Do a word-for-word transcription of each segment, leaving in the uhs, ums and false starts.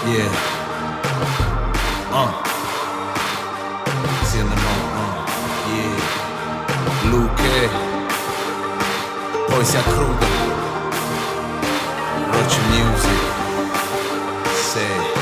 Yeah. Uh. Sì, no, uh. Yeah. Luke. Poesia cruda. Roccia Music. Sì.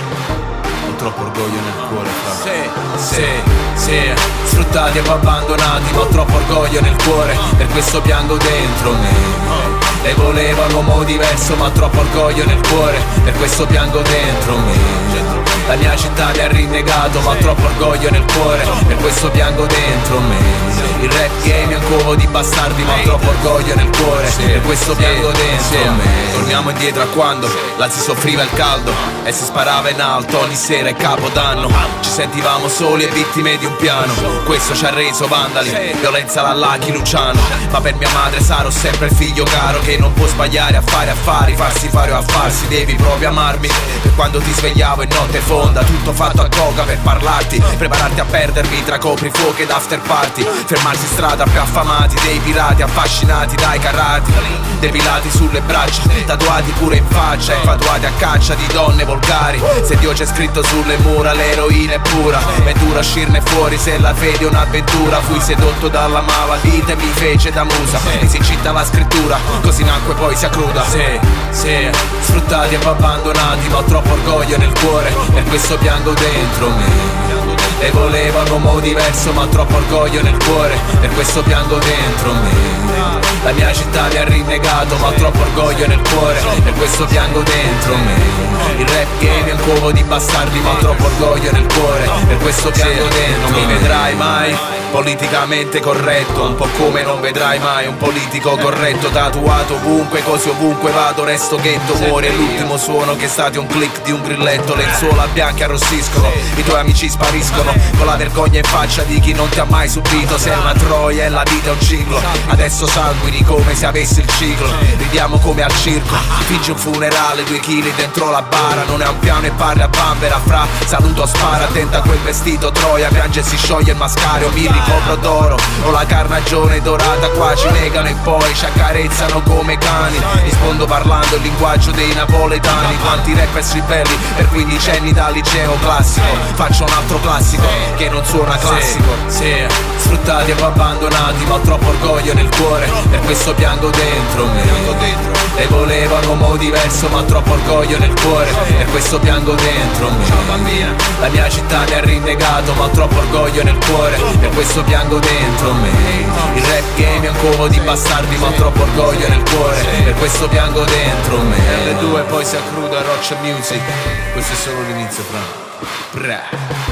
Ho troppo orgoglio nel cuore, fra. Sì, sì, sì. Sfruttati e abbandonati, ma ho troppo orgoglio nel cuore. Per questo piango dentro me. E volevo un uomo diverso, ma ho troppo orgoglio nel cuore. Per questo piango dentro me. La mia città mi ha rinnegato, ma ho troppo orgoglio nel cuore. Per questo piango dentro me. Il rap game è un covo di bastardi, ma ho troppo orgoglio nel cuore. Per questo piango dentro me. Torniamo indietro a quando là si soffriva il caldo e si sparava in alto ogni sera è capodanno. Ci sentivamo soli e vittime di un piano. Questo ci ha reso vandali, violenza l'allacchi Luciano. Ma per mia madre sarò sempre il figlio caro che non può sbagliare a fare affari, farsi fare o a farsi. Devi proprio amarmi. Per quando ti svegliavo in notte fonda, tutto fatto a coca per parlarti, prepararti a perdermi tra coprifuochi ed after party. Fermarsi in strada più affamati dei pirati, affascinati dai carati, depilati sulle braccia, tatuati pure in faccia, infatuati a caccia di donne volgari. Se Dio c'è scritto sulle mura, l'eroina è pura, è dura uscirne fuori se la fede è un'avventura. Fui sedotto dalla malavita e mi fece da musa, mi si incita la scrittura, così nacque poesia cruda. Sì, sì, sfruttati e abbandonati, ma ho troppo orgoglio nel cuore. Per questo piango dentro me. E volevo un uomo diverso, ma ho troppo orgoglio nel cuore. Per questo piango dentro me. La mia città mi ha rinnegato, ma ho troppo orgoglio nel cuore. Per questo piango dentro me. Il rap game è un covo di bastardi, ma ho troppo orgoglio nel cuore. Per questo piango dentro. Non mi vedrai mai politicamente corretto, un po' come non vedrai mai un politico corretto. Tatuato ovunque, così ovunque vado resto ghetto. Muore è l'ultimo suono che è stato un click di un grilletto. Lenzuola bianche arrossiscono, i tuoi amici spariscono con la vergogna in faccia di chi non ti ha mai subito. Sei una troia e la vita è un ciclo, adesso sanguini come se avessi il ciclo. Ridiamo come al circo, fingi un funerale, due chili dentro la bara. Non è un piano e parli a bambera, fra saluto spara. Attenta a quel vestito troia, piange e si scioglie il mascario. Mi ricopro d'oro, ho la carnagione dorata. Qua ci negano e poi ci accarezzano come cani. Rispondo parlando il linguaggio dei napoletani. Quanti rapper ribelli per quindicenni da liceo classico. Faccio un altro classico che non suona classico. Sì, sì. Sfruttati e abbandonati, ma ho troppo orgoglio nel cuore. Per questo piango dentro me. E volevo un uomo diverso, ma ho troppo orgoglio nel cuore. Per questo piango dentro me. La mia città mi ha rinnegato, ma ho troppo orgoglio nel cuore. Per questo piango dentro me. Il rap game è un covo di bastardi, ma ho troppo orgoglio nel cuore. Per questo piango dentro me. L due Poesia cruda, Roccia Music. Questo è solo l'inizio, fra. Bra.